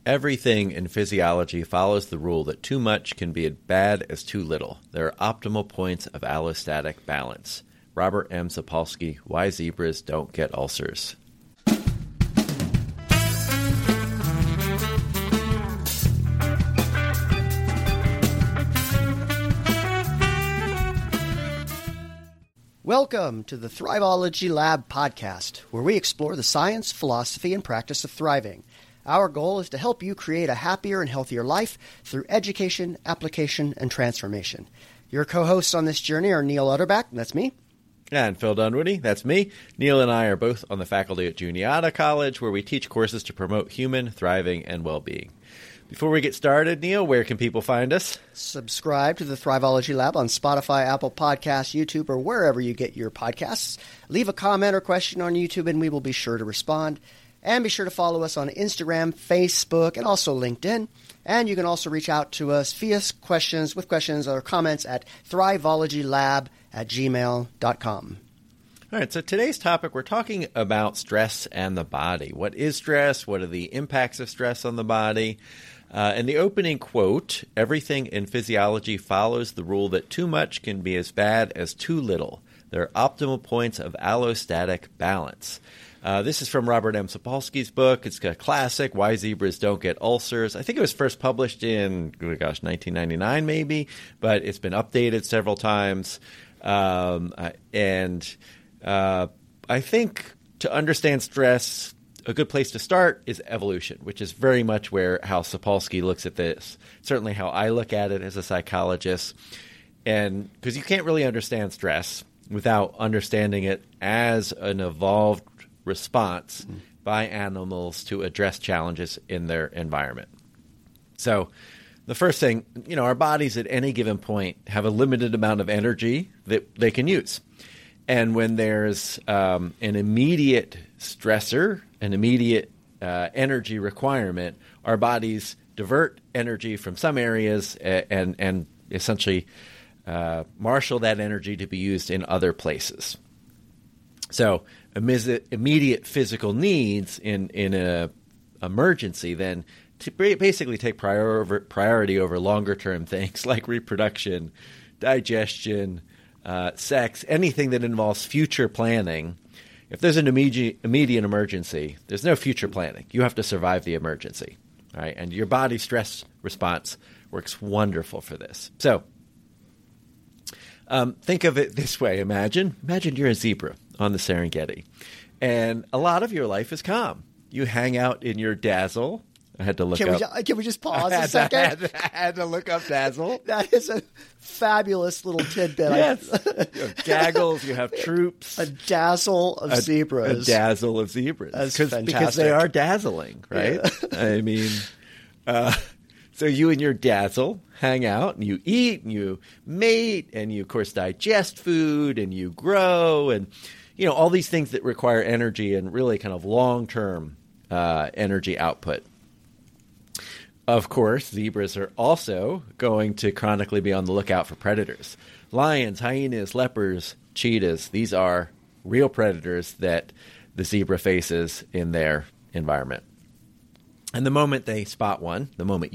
Everything in physiology follows the rule that too much can be as bad as too little. There are optimal points of allostatic balance. Robert M. Sapolsky, Why Zebras Don't Get Ulcers. Welcome to the Thriveology Lab podcast, where we explore the science, philosophy, and practice of thriving. Our goal is to help you create a happier and healthier life through education, application, and transformation. Your co-hosts on this journey are Neil Utterback, that's me. And Phil Dunwoody, that's me. Neil and I are both on the faculty at Juniata College, where we teach courses to promote human thriving and well-being. Before we get started, Neil, where can people find us? Subscribe to the Thriveology Lab on Spotify, Apple Podcasts, YouTube, or wherever you get your podcasts. Leave a comment or question on YouTube, and we will be sure to respond. And be sure to follow us on Instagram, Facebook, and also LinkedIn. And you can also reach out to us via questions or comments at thriveologylab@gmail.com. All right, so today's topic, we're talking about stress and the body. What is stress? What are the impacts of stress on the body? In the opening quote, everything in physiology follows the rule that too much can be as bad as too little. There are optimal points of allostatic balance. This is from Robert M. Sapolsky's book. It's a classic, Why Zebras Don't Get Ulcers. I think it was first published in, 1999 maybe, but it's been updated several times. I think to understand stress, a good place to start is evolution, which is very much how Sapolsky looks at this, certainly how I look at it as a psychologist. And because you can't really understand stress without understanding it as an evolved response by animals to address challenges in their environment. So the first thing, our bodies at any given point have a limited amount of energy that they can use. And when there's an immediate stressor, an immediate energy requirement, our bodies divert energy from some areas and essentially marshal that energy to be used in other places. So immediate physical needs in an emergency then basically take priority over longer-term things like reproduction, digestion, sex, anything that involves future planning. If there's an immediate emergency, there's no future planning. You have to survive the emergency, right? And your body stress response works wonderful for this. So think of it this way. Imagine you're a zebra on the Serengeti, and a lot of your life is calm. You hang out in your dazzle. I had to look up. Can we just pause a second? I had to look up dazzle. That is a fabulous little tidbit. Yes. You have gaggles. You have troops. A dazzle of zebras. A dazzle of zebras. That's fantastic. Because they are dazzling, right? Yeah. I mean, so you and your dazzle hang out, and you eat, and you mate, and you, of course, digest food, and you grow, and, all these things that require energy and really kind of long-term energy output. Of course, zebras are also going to chronically be on the lookout for predators. Lions, hyenas, leopards, cheetahs, these are real predators that the zebra faces in their environment. And the moment you spot one,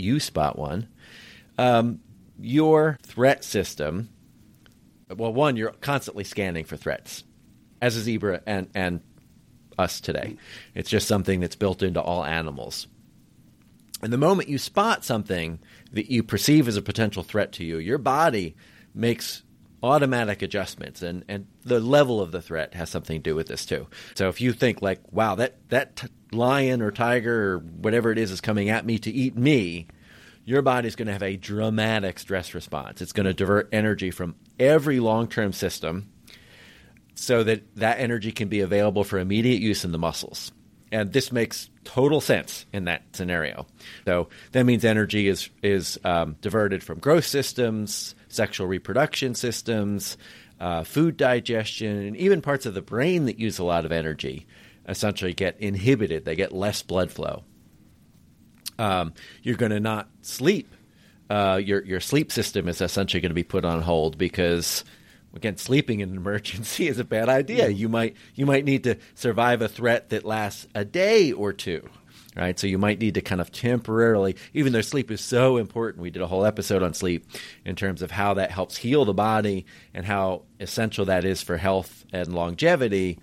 your threat system, one, you're constantly scanning for threats as a zebra and us today. It's just something that's built into all animals. And the moment you spot something that you perceive as a potential threat to you, your body makes automatic adjustments, and the level of the threat has something to do with this too. So if you think like, wow, that lion or tiger or whatever it is coming at me to eat me, your body's going to have a dramatic stress response. It's going to divert energy from every long-term system so that energy can be available for immediate use in the muscles. And this makes total sense in that scenario. So that means energy is diverted from growth systems, sexual reproduction systems, food digestion, and even parts of the brain that use a lot of energy essentially get inhibited. They get less blood flow. You're going to not sleep. Your sleep system is essentially going to be put on hold because, again, sleeping in an emergency is a bad idea. You might need to survive a threat that lasts a day or two, right? So you might need to kind of temporarily, even though sleep is so important, we did a whole episode on sleep in terms of how that helps heal the body and how essential that is for health and longevity.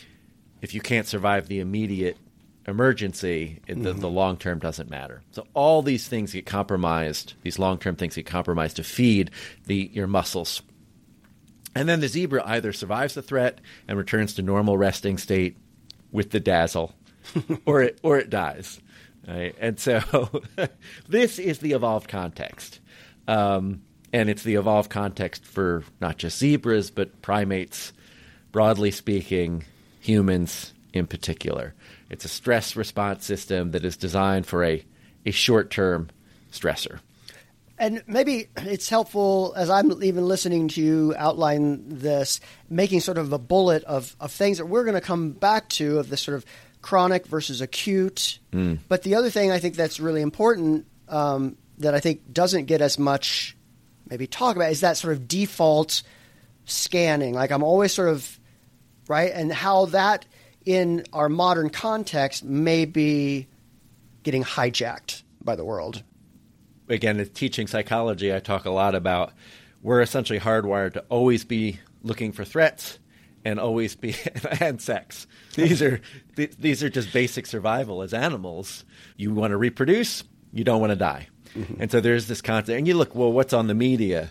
If you can't survive the immediate emergency, the long term doesn't matter. So all these things get compromised, these long-term things get compromised to feed your muscles. And then the zebra either survives the threat and returns to normal resting state with the dazzle, or it dies. Right? And so this is the evolved context. And it's the evolved context for not just zebras, but primates, broadly speaking, humans in particular. It's a stress response system that is designed for a short-term stressor. And maybe it's helpful, as I'm even listening to you outline this, making sort of a bullet of things that we're going to come back to, of this sort of chronic versus acute. But the other thing I think that's really important that I think doesn't get as much maybe talk about is that sort of default scanning. Like I'm always sort of, right, and how that in our modern context may be getting hijacked by the world. Again, in teaching psychology, I talk a lot about we're essentially hardwired to always be looking for threats and always be and sex. These are just basic survival as animals. You want to reproduce, you don't want to die. And so there's this concept. And you look, well, what's on the media?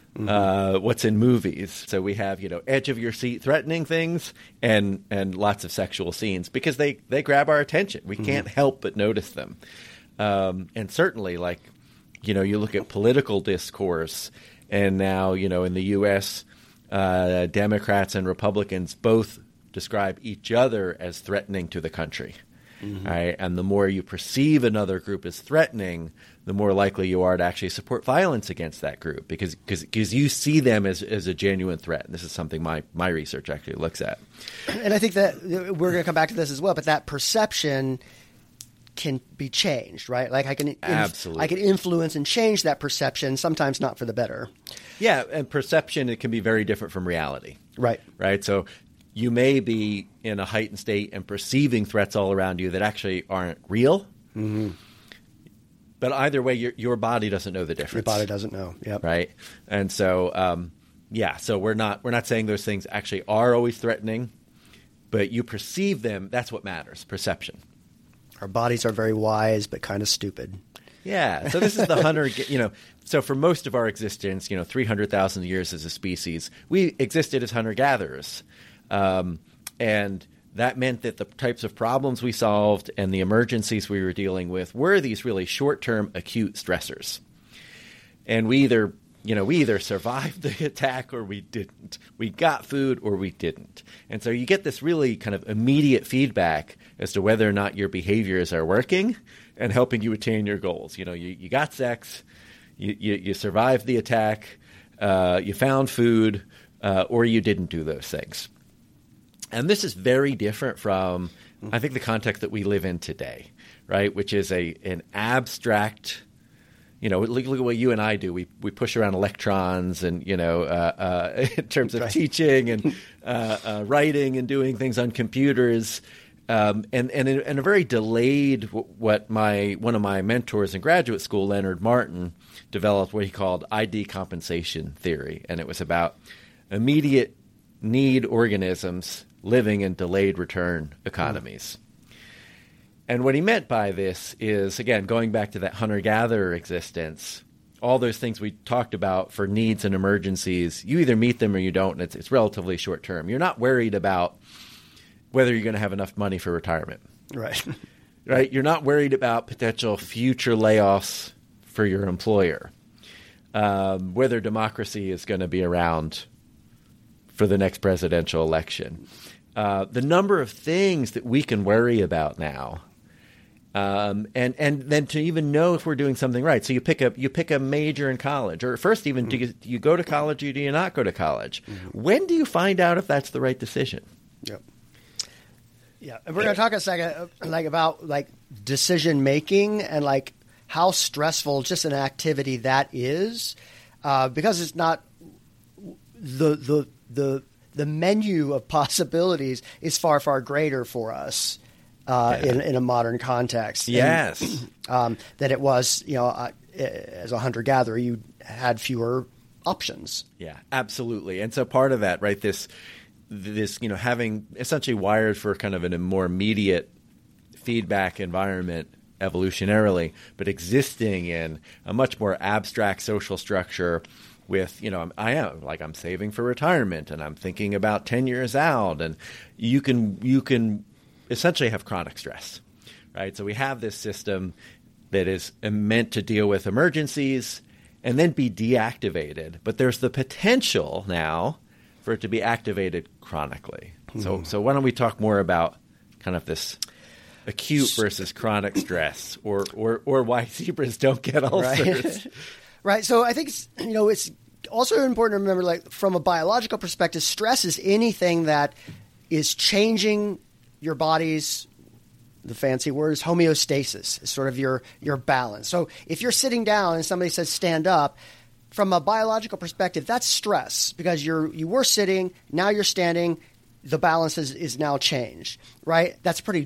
What's in movies? So we have, edge of your seat threatening things and lots of sexual scenes because they grab our attention. We can't help but notice them. And certainly, like, you look at political discourse, and now, in the U.S., Democrats and Republicans both describe each other as threatening to the country. Right? And the more you perceive another group as threatening, the more likely you are to actually support violence against that group because you see them as a genuine threat. And this is something my research actually looks at. And I think that we're going to come back to this as well, but that perception can be changed, right? Like I can influence and change that perception, sometimes not for the better. Yeah, and perception, it can be very different from reality. Right. Right? So you may be in a heightened state and perceiving threats all around you that actually aren't real. But either way, your body doesn't know the difference. Your body doesn't know. Yep. Right. And so, so we're not saying those things actually are always threatening, but you perceive them. That's what matters. Perception. Our bodies are very wise, but kind of stupid. Yeah. So this is the hunter, so for most of our existence, 300,000 years as a species, we existed as hunter-gatherers. And that meant that the types of problems we solved and the emergencies we were dealing with were these really short-term acute stressors. And we either survived the attack or we didn't. We got food or we didn't. And so you get this really kind of immediate feedback as to whether or not your behaviors are working and helping you attain your goals. You got sex, you survived the attack, you found food, or you didn't do those things. And this is very different from, I think, the context that we live in today, right? Which is an abstract, look at what you and I do. We push around electrons and, in terms of teaching and writing and doing things on computers. And in a very delayed, what one of my mentors in graduate school, Leonard Martin, developed what he called ID compensation theory. And it was about immediate need organisms living in delayed return economies. And what he meant by this is, again, going back to that hunter-gatherer existence, all those things we talked about for needs and emergencies, you either meet them or you don't, and it's relatively short-term. You're not worried about whether you're going to have enough money for retirement. Right. Right? You're not worried about potential future layoffs for your employer, whether democracy is going to be around for the next presidential election. The number of things that we can worry about now, and then to even know if we're doing something right. So you pick a major in college, or first even do you go to college or do you not go to college? When do you find out if that's the right decision? Yep. Yeah, and we're going to talk a second about decision making and how stressful just an activity that is, because it's not the menu of possibilities is far, far greater for us in a modern context. Yes. And, than it was, as a hunter-gatherer, you had fewer options. Yeah, absolutely. And so part of that, right, this having essentially wired for kind of a more immediate feedback environment evolutionarily, but existing in a much more abstract social structure with, I'm saving for retirement and I'm thinking about 10 years out, and you can essentially have chronic stress, right? So we have this system that is meant to deal with emergencies and then be deactivated, but there's the potential now for it to be activated chronically. So why don't we talk more about kind of this acute versus chronic stress, or why zebras don't get ulcers? Right. So I think it's also important to remember, like, from a biological perspective, stress is anything that is changing your body's, the fancy word is homeostasis, sort of your balance. So if you're sitting down and somebody says stand up, from a biological perspective, that's stress, because you were sitting, now you're standing, the balance is now changed, right? That's pretty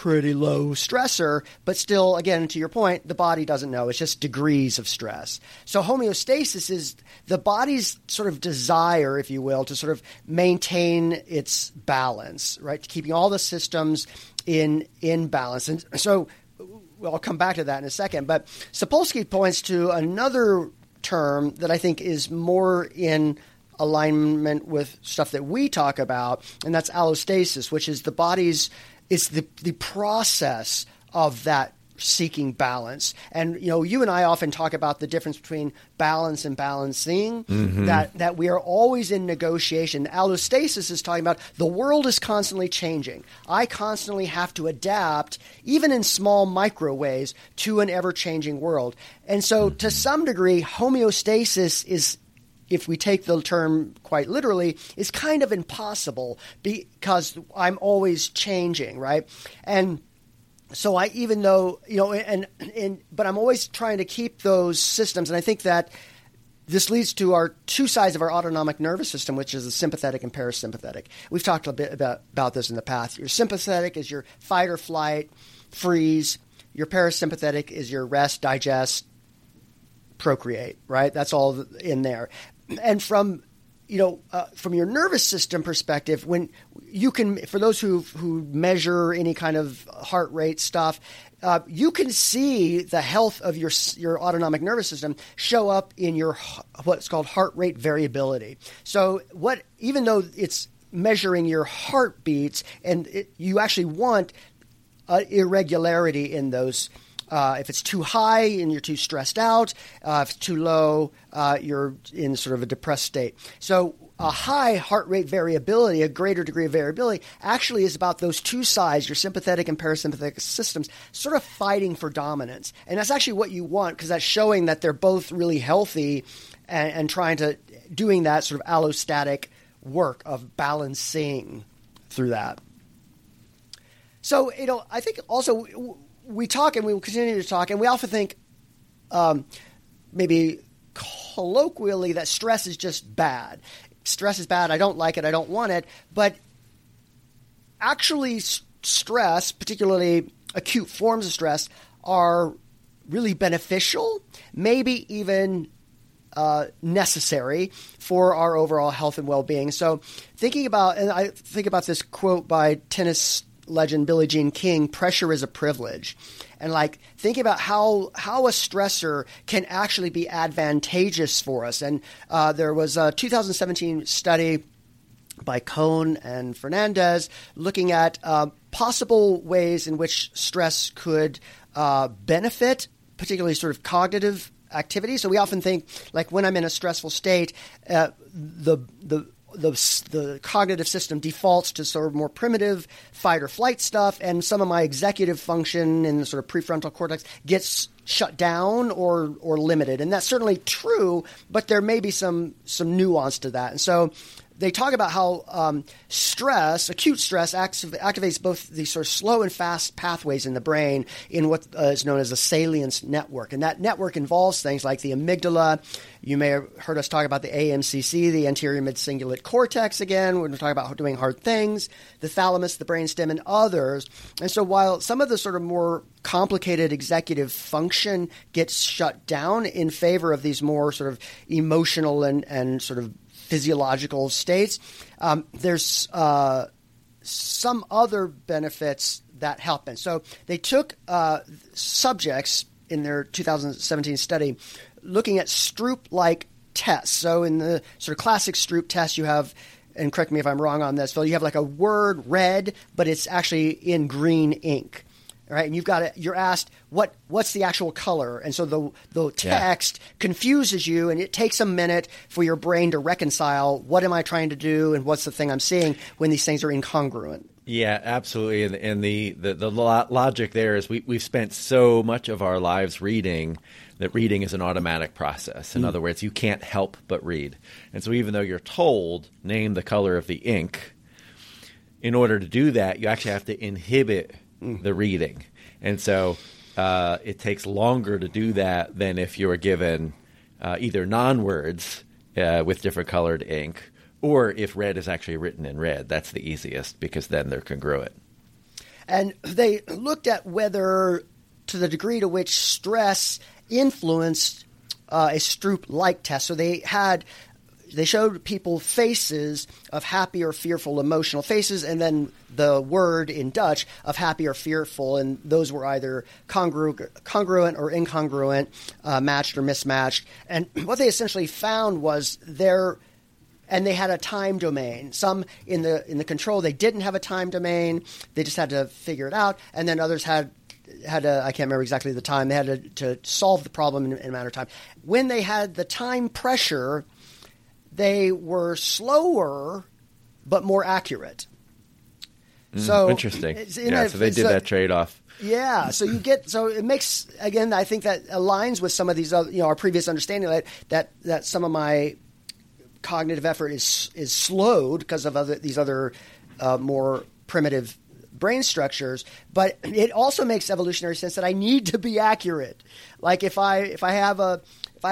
low stressor, but still, again, to your point, the body doesn't know. It's just degrees of stress. So homeostasis is the body's sort of desire, if you will, to sort of maintain its balance, right? Keeping all the systems in balance. And so I'll come back to that in a second. But Sapolsky points to another term that I think is more in alignment with stuff that we talk about, and that's allostasis, which is the body's it's the process of that seeking balance. And, you and I often talk about the difference between balance and balancing, that we are always in negotiation. Allostasis is talking about the world is constantly changing. I constantly have to adapt, even in small micro ways, to an ever-changing world. And so to some degree, homeostasis is, if we take the term quite literally, is kind of impossible because I'm always changing, right? And so but I'm always trying to keep those systems. And I think that this leads to our two sides of our autonomic nervous system, which is the sympathetic and parasympathetic. We've talked a bit about this in the past. Your sympathetic is your fight or flight, freeze. Your parasympathetic is your rest, digest, procreate, right? That's all in there. And from your nervous system perspective, when you can, for those who measure any kind of heart rate stuff, you can see the health of your autonomic nervous system show up in your what's called heart rate variability. So even though it's measuring your heartbeats, and you actually want irregularity in those. If it's too high and you're too stressed out, if it's too low, you're in sort of a depressed state. So a high heart rate variability, a greater degree of variability, actually is about those two sides, your sympathetic and parasympathetic systems, sort of fighting for dominance. And that's actually what you want, because that's showing that they're both really healthy and doing that sort of allostatic work of balancing through that. So, I think also we talk, and we will continue to talk, and we often think maybe colloquially that stress is just bad. Stress is bad. I don't like it. I don't want it. But actually stress, particularly acute forms of stress, are really beneficial, maybe even necessary for our overall health and well-being. So I think about this quote by tennis legend Billie Jean King, "Pressure is a privilege." And think about how a stressor can actually be advantageous for us. And there was a 2017 study by Cohn and Fernandez looking at possible ways in which stress could benefit, particularly sort of cognitive activity. So we often think, when I'm in a stressful state, the cognitive system defaults to sort of more primitive fight or flight stuff, and some of my executive function in the sort of prefrontal cortex gets shut down or limited. And that's certainly true, but there may be some nuance to that. And so they talk about how stress, acute stress, activates both these sort of slow and fast pathways in the brain in what is known as a salience network. And that network involves things like the amygdala. You may have heard us talk about the AMCC, the anterior mid-cingulate cortex again, when we're talking about doing hard things, the thalamus, the brainstem, and others. And so while some of the sort of more complicated executive function gets shut down in favor of these more sort of emotional and sort of physiological states, there's some other benefits that happen. So they took subjects in their 2017 study looking at Stroop-like tests. So in the sort of classic Stroop test, you have, and correct me if I'm wrong on this, Phil, you have like a word red, but it's actually in green ink. Right, and you're asked what's the actual color, and so the text confuses you, and it takes a minute for your brain to reconcile what am I trying to do and what's the thing I'm seeing when these things are incongruent. Yeah, absolutely, and the logic there is we've spent so much of our lives reading that reading is an automatic process. In other words, you can't help but read, and so even though you're told name the color of the ink, in order to do that, you actually have to inhibit the reading. And so it takes longer to do that than if you were given either non-words with different colored ink, or if red is actually written in red. That's the easiest because then they're congruent. And they looked at whether, to the degree to which stress influenced a Stroop-like test. So they showed people faces of happy or fearful emotional faces, and then the word in Dutch of happy or fearful, and those were either congruent or incongruent, matched or mismatched. And what they essentially found was and they had a time domain. Some in the control, they didn't have a time domain. They just had to figure it out. And then others had I can't remember exactly the time. They had to solve the problem in a matter of time. When they had the time pressure, they were slower but more accurate. So interesting. So they did that trade-off. Yeah, so it makes, again, I think that aligns with some of these other, our previous understanding that some of my cognitive effort is slowed because of these other more primitive brain structures, but it also makes evolutionary sense that I need to be accurate. Like if I have a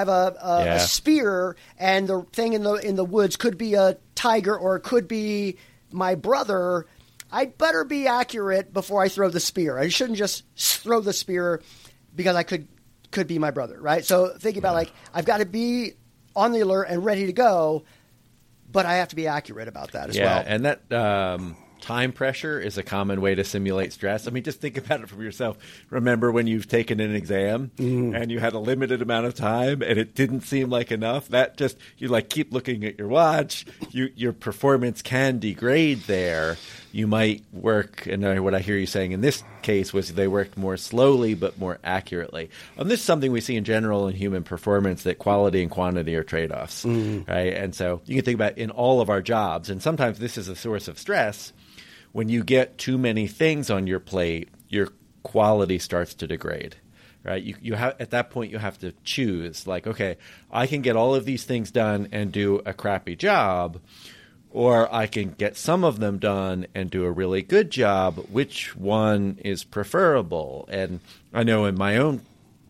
spear and the thing in the woods could be a tiger or it could be my brother, I'd better be accurate before I throw the spear. I shouldn't just throw the spear because I could be my brother, right? So thinking about I've got to be on the alert and ready to go, but I have to be accurate about that as well. Yeah, and that time pressure is a common way to simulate stress. I mean, just think about it from yourself. Remember when you've taken an exam and you had a limited amount of time and it didn't seem like enough? That just, you keep looking at your watch. Your performance can degrade there. You might work, and what I hear you saying in this case was they worked more slowly but more accurately. This is something we see in general in human performance, that quality and quantity are trade-offs, right? And so you can think about in all of our jobs, and sometimes this is a source of stress. When you get too many things on your plate, your quality starts to degrade, right? You have, at that point, you have to choose, okay, I can get all of these things done and do a crappy job, or I can get some of them done and do a really good job. Which one is preferable? And I know in my own,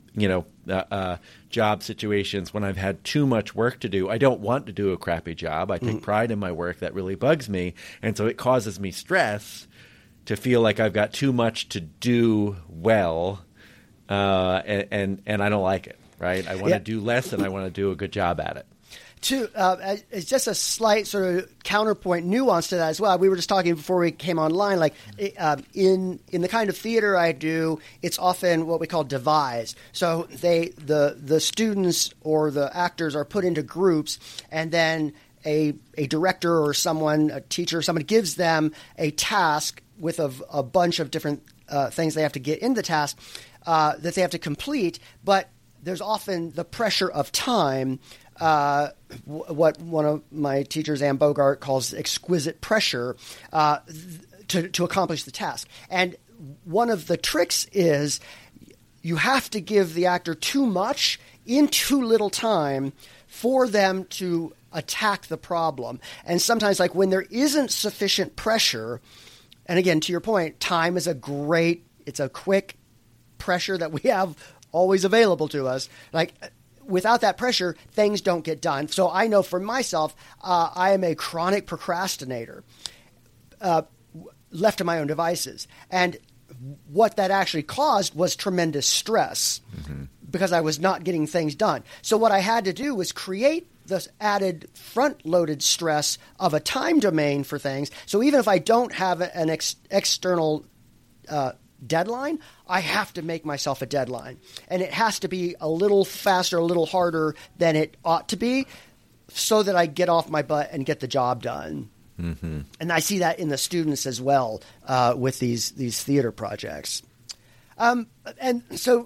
job situations, when I've had too much work to do, I don't want to do a crappy job. I take pride in my work. That really bugs me. And so it causes me stress to feel like I've got too much to do well, and I don't like it, right? I want to do less, and I want to do a good job at it. It's just a slight sort of counterpoint nuance to that as well. We were just talking before we came online, in the kind of theater I do, it's often what we call devised. So the students or the actors are put into groups, and then a director or a teacher, somebody gives them a task with a bunch of different things they have to get in the task that they have to complete, but there's often the pressure of time. What one of my teachers, Ann Bogart, calls exquisite pressure to accomplish the task. And one of the tricks is you have to give the actor too much in too little time for them to attack the problem. And sometimes, like when there isn't sufficient pressure, and again, to your point, time is it's a quick pressure that we have always available to us. Like without that pressure, things don't get done. So I know for myself, I am a chronic procrastinator, left to my own devices. And what that actually caused was tremendous stress because I was not getting things done. So what I had to do was create this added front-loaded stress of a time domain for things. So even if I don't have an external deadline, I have to make myself a deadline. And it has to be a little faster, a little harder than it ought to be so that I get off my butt and get the job done. Mm-hmm. And I see that in the students as well with these theater projects. And so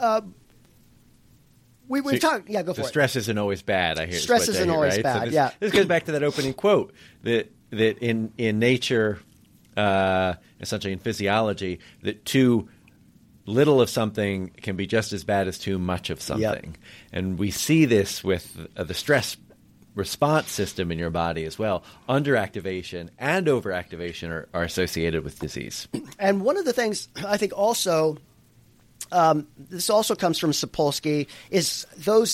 we've talked. Yeah, go for it. Stress isn't always bad. I hear stress isn't always bad. So this goes back to that opening quote that in nature, essentially in physiology, that too little of something can be just as bad as too much of something. Yep. And we see this with the stress response system in your body as well. Underactivation and overactivation are associated with disease. And one of the things I think also, this also comes from Sapolsky, is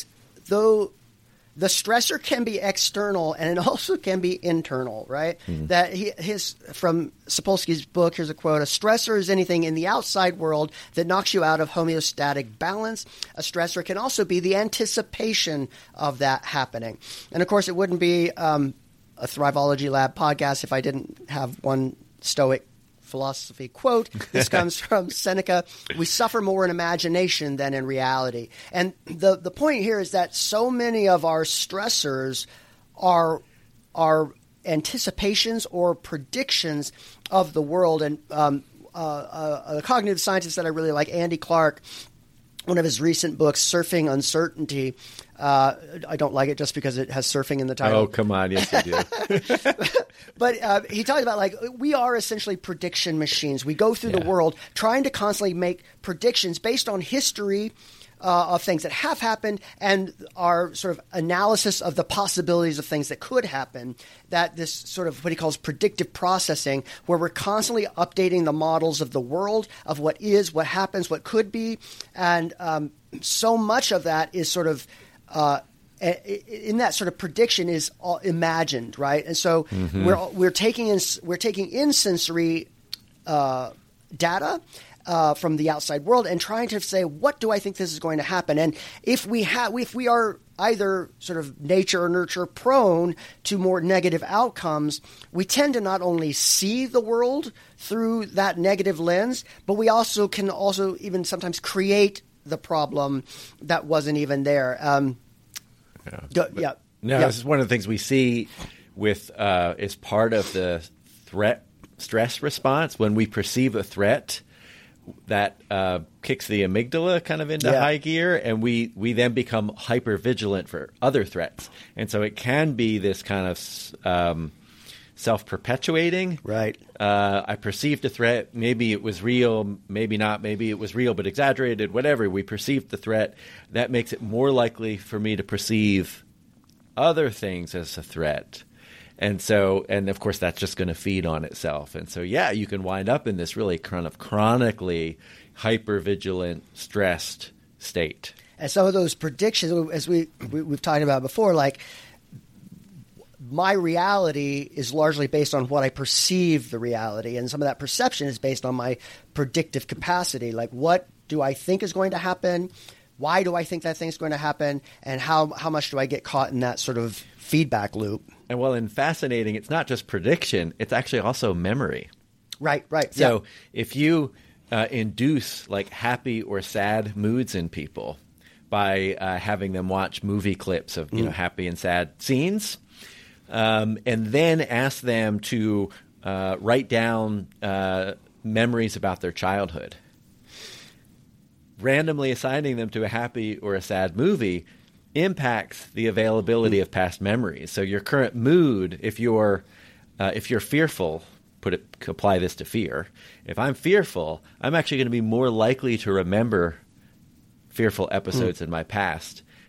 the stressor can be external and it also can be internal, right? That from Sapolsky's book, here's a quote: "A stressor is anything in the outside world that knocks you out of homeostatic balance. A stressor can also be the anticipation of that happening." And of course, it wouldn't be a Thriveology Lab podcast if I didn't have one Stoic philosophy quote. This comes from Seneca: "We suffer more in imagination than in reality." And the point here is that so many of our stressors are anticipations or predictions of the world. And a cognitive scientist that I really like, Andy Clark, one of his recent books, Surfing Uncertainty. I don't like it just because it has surfing in the title. Oh, come on. Yes, you do. But he talks about, like, we are essentially prediction machines. We go through the world trying to constantly make predictions based on history of things that have happened and our sort of analysis of the possibilities of things that could happen. That this sort of what he calls predictive processing, where we're constantly updating the models of the world, of what is, what happens, what could be. And so much of that is sort of in that sort of prediction is all imagined, right? And so we're taking in sensory data from the outside world and trying to say, what do I think this is going to happen? And if we are either sort of nature or nurture prone to more negative outcomes, we tend to not only see the world through that negative lens, but we also can even sometimes create the problem that wasn't even there. This is one of the things we see with is part of the stress response. When we perceive a threat, that kicks the amygdala kind of into high gear, and we then become hyper vigilant for other threats. And so it can be this kind of self-perpetuating. Right. I perceived a threat. Maybe it was real. Maybe not. Maybe it was real but exaggerated. Whatever. We perceived the threat. That makes it more likely for me to perceive other things as a threat. And so, and of course, that's just going to feed on itself. And so, you can wind up in this really kind of chronically hyper-vigilant, stressed state. And some of those predictions, as we've talked about before, like my reality is largely based on what I perceive the reality. And some of that perception is based on my predictive capacity. Like, what do I think is going to happen? Why do I think that thing's going to happen? And how much do I get caught in that sort of feedback loop? And in fascinating, it's not just prediction, it's actually also memory. Right. So if you induce like happy or sad moods in people by having them watch movie clips of happy and sad scenes, and then ask them to write down memories about their childhood, randomly assigning them to a happy or a sad movie impacts the availability of past memories. So your current mood, if you're fearful, apply this to fear. If I'm fearful, I'm actually going to be more likely to remember fearful episodes in my past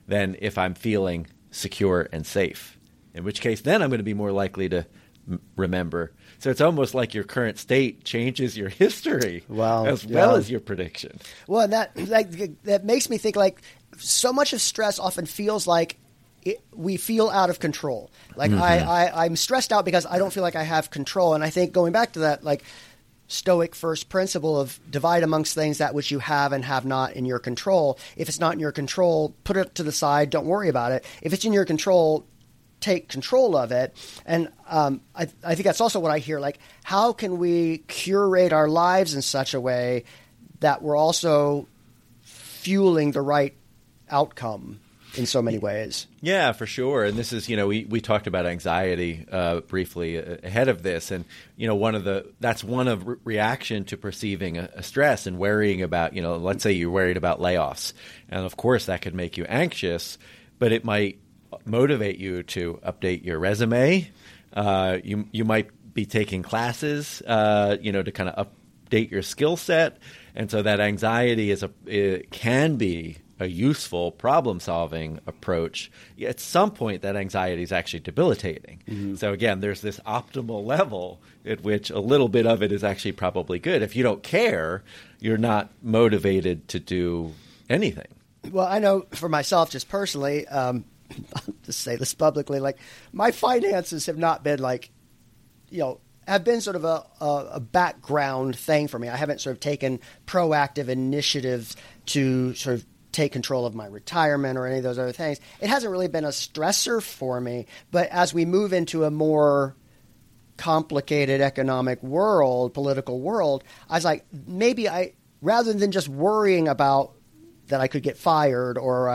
than if I'm feeling secure and safe, in which case then I'm going to be more likely to remember. So it's almost like your current state changes your history as well as your prediction. Well, that makes me think like so much of stress often feels like we feel out of control. Like I'm stressed out because I don't feel like I have control. And I think going back to that, like Stoic first principle of divide amongst things that which you have and have not in your control. If it's not in your control, put it to the side. Don't worry about it. If it's in your control, take control of it. And I think that's also what I hear. Like, how can we curate our lives in such a way that we're also fueling the right outcome in so many ways? Yeah, for sure. And this is, we talked about anxiety briefly ahead of this. And, that's one of reaction to perceiving a stress and worrying about, let's say you're worried about layoffs. And of course that could make you anxious, but it might motivate you to update your resume. You might be taking classes, to kind of update your skill set. And so that anxiety it can be a useful problem-solving approach. At some point, that anxiety is actually debilitating. Mm-hmm. So again, there's this optimal level at which a little bit of it is actually probably good. If you don't care, you're not motivated to do anything. Well, I know for myself, just personally, I'll just say this publicly, like my finances have not been have been sort of a background thing for me. I haven't sort of taken proactive initiatives to sort of take control of my retirement or any of those other things. It hasn't really been a stressor for me. But as we move into a more complicated economic world, political world, I was like, maybe rather than just worrying about that I could get fired or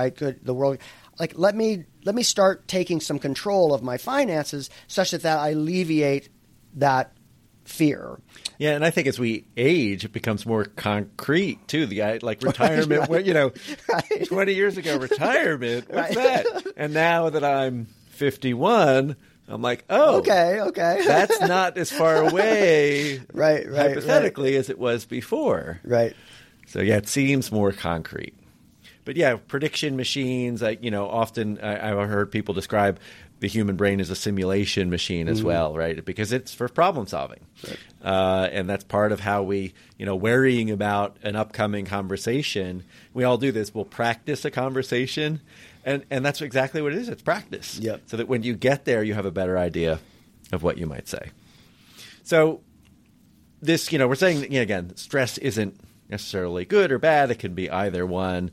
let me start taking some control of my finances such that I alleviate that fear. Yeah, and I think as we age, it becomes more concrete too. Retirement, right. 20 years ago, retirement, what's that? And now that I'm 51, I'm like, oh, okay, that's not as far away, right, hypothetically, as it was before. Right. So yeah, it seems more concrete. But yeah, prediction machines, often I've heard people describe the human brain as a simulation machine as well, right? Because it's for problem solving. Right. And that's part of how we, worrying about an upcoming conversation, we all do this. We'll practice a conversation, and that's exactly what it is. It's practice. Yep. So that when you get there, you have a better idea of what you might say. So this, we're saying that, again, stress isn't necessarily good or bad. It can be either one.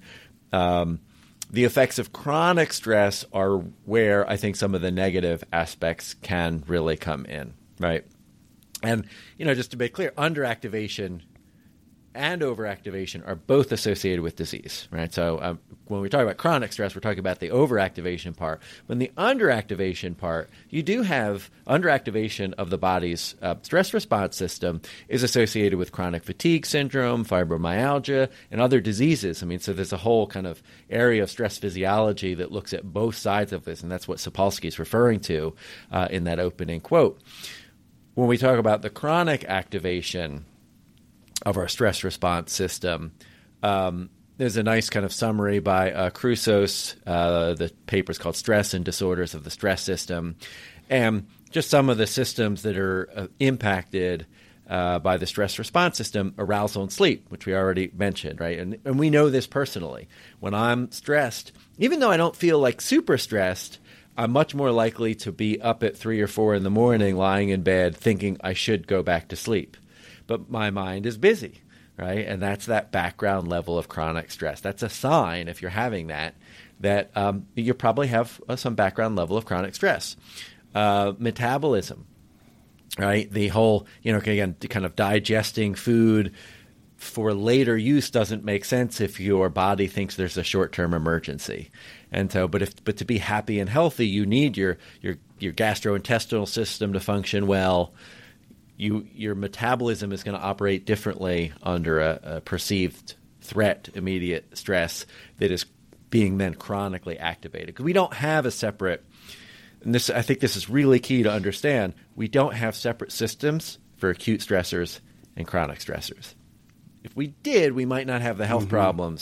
The effects of chronic stress are where I think some of the negative aspects can really come in, right? And, just to make clear, underactivation and overactivation are both associated with disease, right? So when we talk about chronic stress, we're talking about the overactivation part. When the underactivation part, you do have underactivation of the body's stress response system is associated with chronic fatigue syndrome, fibromyalgia, and other diseases. I mean, so there's a whole kind of area of stress physiology that looks at both sides of this, and that's what Sapolsky is referring to in that opening quote. When we talk about the chronic activation of our stress response system, there's a nice kind of summary by Chrousos. The paper is called Stress and Disorders of the Stress System. And just some of the systems that are impacted by the stress response system, arousal and sleep, which we already mentioned, right? And we know this personally. When I'm stressed, even though I don't feel like super stressed, I'm much more likely to be up at 3 or 4 in the morning lying in bed thinking I should go back to sleep. But my mind is busy, right? And that's that background level of chronic stress. That's a sign, if you're having that you probably have some background level of chronic stress. Metabolism, right? The whole, again, kind of digesting food for later use doesn't make sense if your body thinks there's a short-term emergency. And so, but to be happy and healthy, you need your gastrointestinal system to function well. Your metabolism is going to operate differently under a perceived threat, immediate stress that is being then chronically activated. Because we don't have a separate, and I think this is really key to understand, we don't have separate systems for acute stressors and chronic stressors. If we did, we might not have the health problems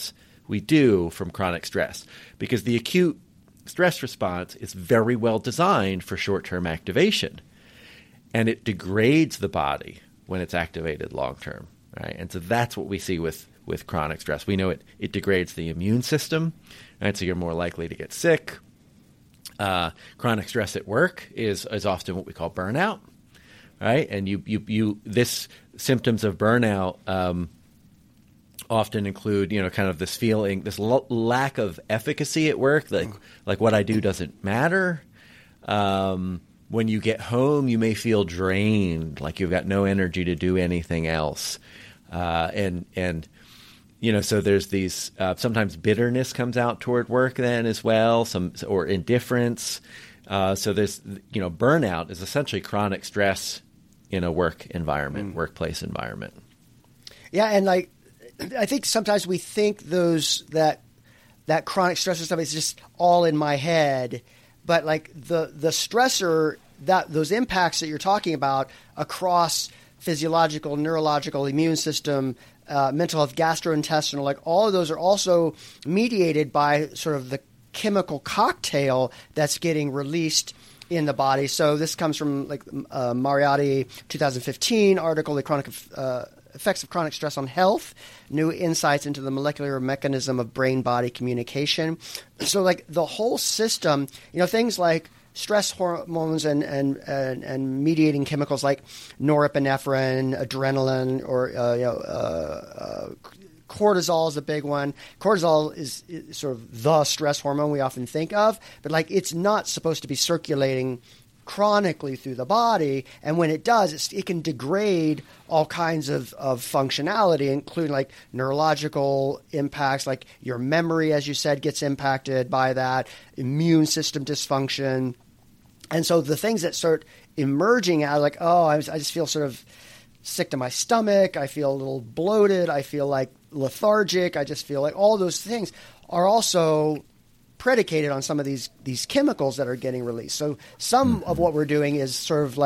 we do from chronic stress, because the acute stress response is very well designed for short-term activation, and it degrades the body when it's activated long-term, right? And so that's what we see with chronic stress. We know it degrades the immune system, right? So you're more likely to get sick. Chronic stress at work is often what we call burnout, right? And this symptoms of burnout often include, kind of this feeling, this lack of efficacy at work, like what I do doesn't matter. When you get home, you may feel drained, like you've got no energy to do anything else. So there's these, sometimes bitterness comes out toward work then as well, or indifference. So there's, burnout is essentially chronic stress in a work environment, workplace environment. Yeah. And I think sometimes we think that chronic stress and stuff is just all in my head, but the stressor, those impacts that you're talking about across physiological, neurological, immune system, mental health, gastrointestinal, all of those are also mediated by sort of the chemical cocktail that's getting released in the body. So this comes from Mariotti 2015 article, The Chronic Effects of Chronic Stress on Health, New Insights into the Molecular Mechanism of Brain-Body Communication. So the whole system, things like stress hormones and mediating chemicals like norepinephrine, adrenaline, or cortisol is a big one. Cortisol is sort of the stress hormone we often think of, but it's not supposed to be circulating chronically through the body, and when it does, it can degrade all kinds of functionality, including neurological impacts, like your memory, as you said, gets impacted by that, immune system dysfunction. And so the things that start emerging out I just feel sort of sick to my stomach, I feel a little bloated, I feel lethargic, I just feel all those things are also predicated on some of these chemicals that are getting released. So some of what we're doing is sort of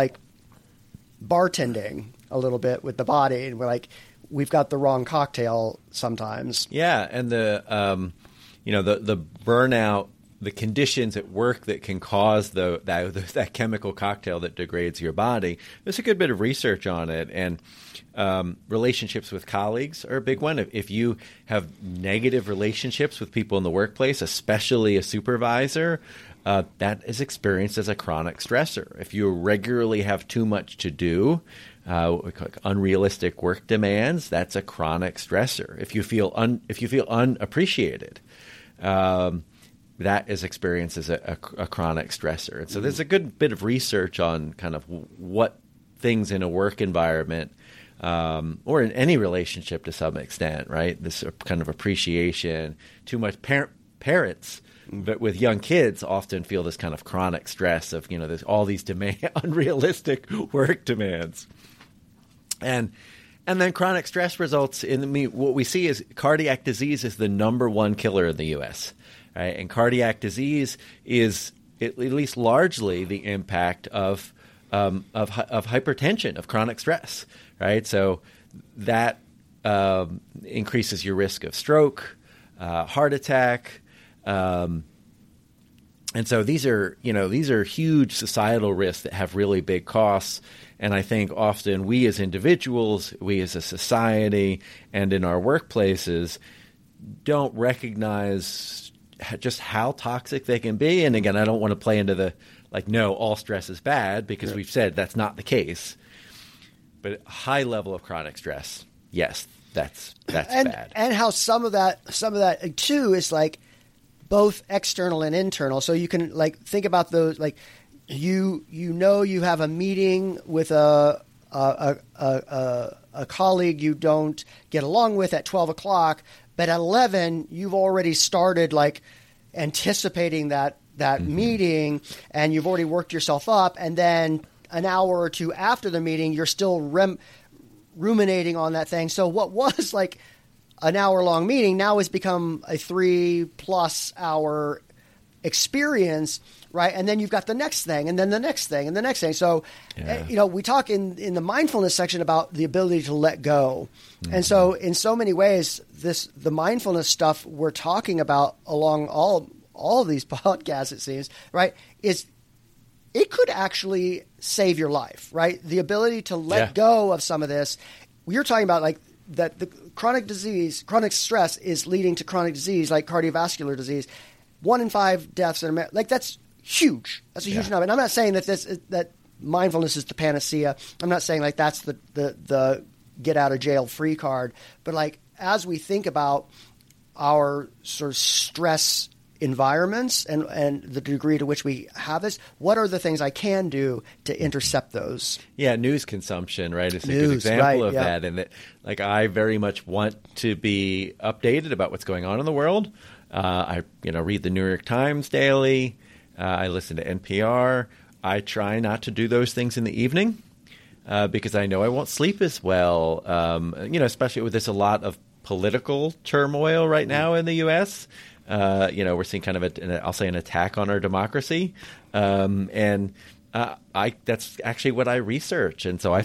bartending a little bit with the body, and we've got the wrong cocktail sometimes. Yeah, and the burnout, the conditions at work that can cause that chemical cocktail that degrades your body. There's a good bit of research on it, and relationships with colleagues are a big one. If you have negative relationships with people in the workplace, especially a supervisor, that is experienced as a chronic stressor. If you regularly have too much to do, what we call unrealistic work demands, that's a chronic stressor. If you feel unappreciated, that is experienced as a chronic stressor. And so there's a good bit of research on kind of what things in a work environment or in any relationship to some extent, right? This kind of appreciation, too much parents, but with young kids often feel this kind of chronic stress of, there's all these unrealistic work demands. And then chronic stress results in what we see is cardiac disease is the number one killer in the U.S., right? And cardiac disease is at least largely the impact of hypertension, of chronic stress, right? So that increases your risk of stroke, heart attack, and so these are huge societal risks that have really big costs. And I think often we as individuals, we as a society, and in our workplaces don't recognize just how toxic they can be. And again, I don't want to play into the no, all stress is bad, because we've said that's not the case. But a high level of chronic stress, yes, that's bad. And how some of that too is both external and internal. So you can think about those you have a meeting with a colleague you don't get along with at 12 o'clock, but at 11 you've already started anticipating that meeting, and you've already worked yourself up, and then an hour or two after the meeting you're still ruminating on that thing. So what was an hour-long meeting now has become a 3+ hour experience, right? And then you've got the next thing, and then the next thing, and the next thing. So, we talk in the mindfulness section about the ability to let go. Mm-hmm. And so in so many ways, the mindfulness stuff we're talking about along all of these podcasts, it seems, right, is it could actually save your life, right? The ability to let go of some of this. You're talking about like that the chronic stress is leading to chronic disease like cardiovascular disease. 1 in 5 deaths in America. Like that's huge. That's a huge number. And I'm not saying that mindfulness is the panacea. I'm not saying like that's the get out of jail free card. But like as we think about our sort of stress environments and the degree to which we have this, what are the things I can do to intercept those? Yeah, news consumption, right, is a good example of that. And that, like, I very much want to be updated about what's going on in the world. I read the New York Times daily. I listen to NPR. I try not to do those things in the evening because I know I won't sleep as well. Especially with this a lot of political turmoil right now in the U.S. We're seeing kind of an attack on our democracy, and that's actually what I research, and so I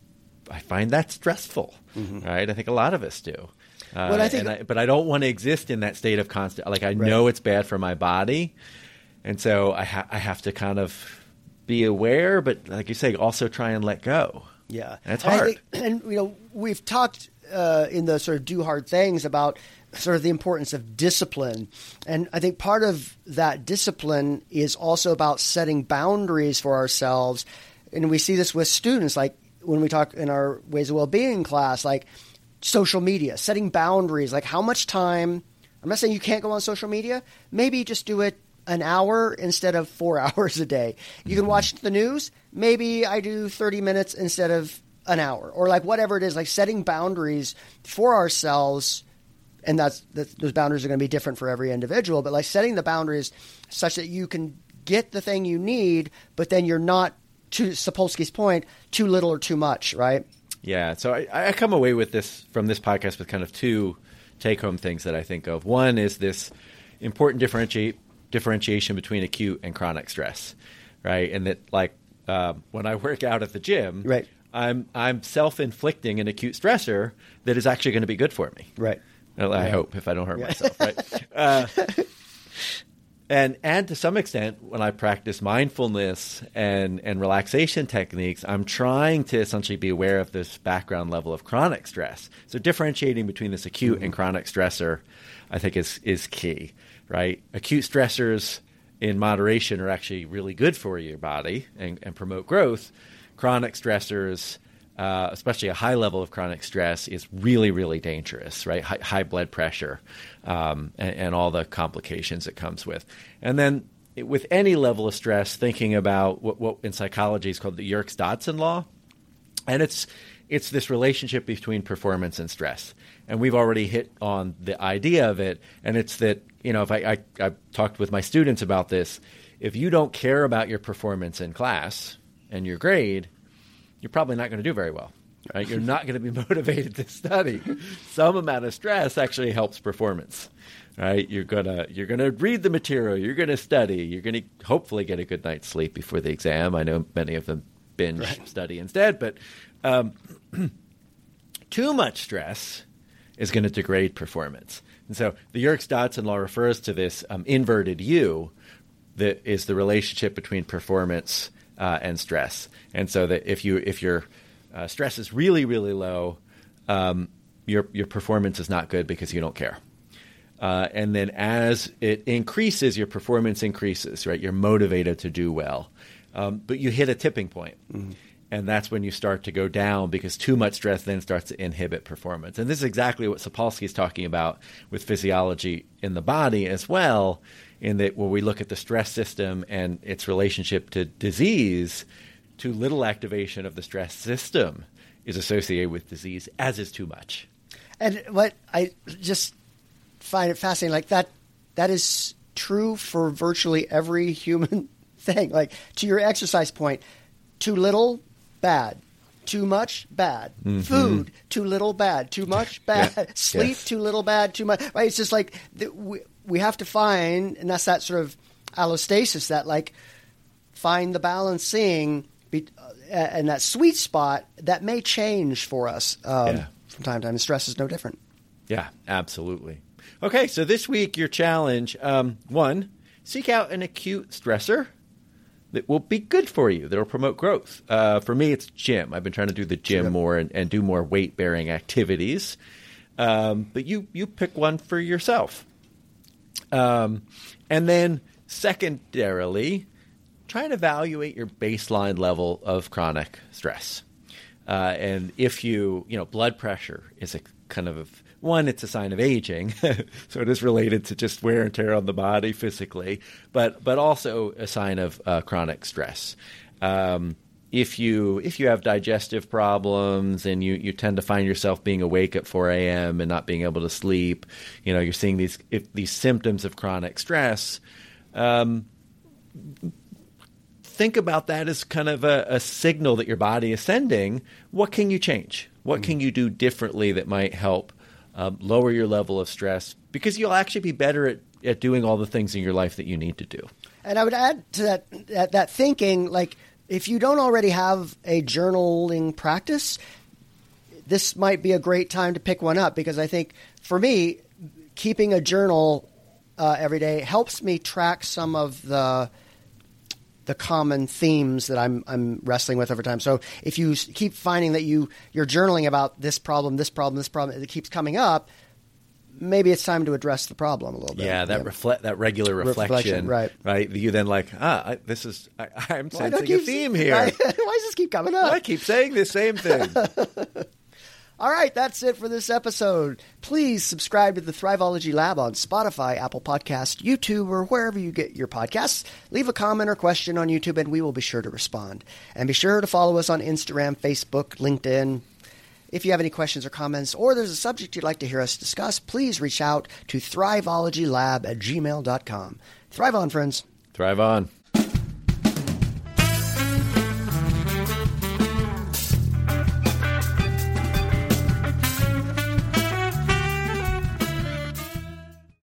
find that stressful, right? I think a lot of us do. But I don't want to exist in that state of constant. Like I know it's bad for my body, and so I have to kind of be aware, but like you say, also try and let go. Yeah, and it's hard. We've talked in the sort of do hard things about sort of the importance of discipline, and I think part of that discipline is also about setting boundaries for ourselves, and we see this with students, like when we talk in our Ways of Wellbeing class, like social media, setting boundaries, like how much time. I'm not saying you can't go on social media. Maybe just do it an hour instead of 4 hours a day. You can watch the news. Maybe I do 30 minutes instead of an hour, or like whatever it is, like setting boundaries for ourselves. And those boundaries are going to be different for every individual, but like setting the boundaries such that you can get the thing you need, but then you're not, to Sapolsky's point, too little or too much, right? Yeah. So I come away with this from this podcast with kind of two take-home things that I think of. One is this important differentiation between acute and chronic stress, right? And that, like, when I work out at the gym, right, I'm self-inflicting an acute stressor that is actually going to be good for me, right? I hope, if I don't hurt myself, right? And to some extent, when I practice mindfulness and relaxation techniques, I'm trying to essentially be aware of this background level of chronic stress. So differentiating between this acute and chronic stressor, I think, is key, right? Acute stressors in moderation are actually really good for your body and promote growth. Chronic stressors, especially a high level of chronic stress, is really, really dangerous, right? High blood pressure and all the complications it comes with. And then with any level of stress, thinking about what in psychology is called the Yerkes-Dodson law. And it's this relationship between performance and stress. And we've already hit on the idea of it. And it's that, if I've talked with my students about this, if you don't care about your performance in class and your grade, you're probably not going to do very well, right? You're not going to be motivated to study. Some amount of stress actually helps performance, right? You're gonna read the material. You're going to study. You're going to hopefully get a good night's sleep before the exam. I know many of them binge study instead, but too much stress is going to degrade performance. And so the Yerkes-Dodson law refers to this inverted U that is the relationship between performance and stress. And so that if your stress is really, really low, your performance is not good because you don't care. And then as it increases, your performance increases, right? You're motivated to do well. But you hit a tipping point. Mm-hmm. And that's when you start to go down because too much stress then starts to inhibit performance. And this is exactly what Sapolsky is talking about with physiology in the body as well, in that when we look at the stress system and its relationship to disease, too little activation of the stress system is associated with disease, as is too much. And what I just find it fascinating, like that is true for virtually every human thing. Like, to your exercise point, too little, bad. Too much, bad. Mm-hmm. Food, too little, bad. Too much, bad. Yeah. Sleep, too little, bad. Too much. Right? It's just like we have to find, and that's that sort of allostasis, that like find the balancing and that sweet spot that may change for us from time to time. And stress is no different. Yeah, absolutely. Okay, so this week your challenge, one, seek out an acute stressor that will be good for you, that will promote growth. For me, it's gym. I've been trying to do the gym more and do more weight-bearing activities. But you pick one for yourself. And then secondarily, try and evaluate your baseline level of chronic stress. And if blood pressure is a kind of one, it's a sign of aging, so it is related to just wear and tear on the body physically, but also a sign of chronic stress. If you have digestive problems and you tend to find yourself being awake at 4 a.m. and not being able to sleep, you're seeing these symptoms of chronic stress. Think about that as kind of a signal that your body is sending. What can you change? What can you do differently that might help lower your level of stress? Because you'll actually be better at doing all the things in your life that you need to do. And I would add to that thinking, like if you don't already have a journaling practice, this might be a great time to pick one up, because I think for me, keeping a journal every day helps me track some of the common themes that I'm wrestling with over time. So if you keep finding that you're journaling about this problem, it keeps coming up, maybe it's time to address the problem a little bit. Yeah, that regular reflection, right? You then I'm sensing a theme here. Right? Why does this keep coming up? I keep saying the same thing. All right, that's it for this episode. Please subscribe to the Thriveology Lab on Spotify, Apple Podcasts, YouTube, or wherever you get your podcasts. Leave a comment or question on YouTube, and we will be sure to respond. And be sure to follow us on Instagram, Facebook, LinkedIn. If you have any questions or comments, or there's a subject you'd like to hear us discuss, please reach out to thriveologylab@gmail.com. Thrive on, friends. Thrive on.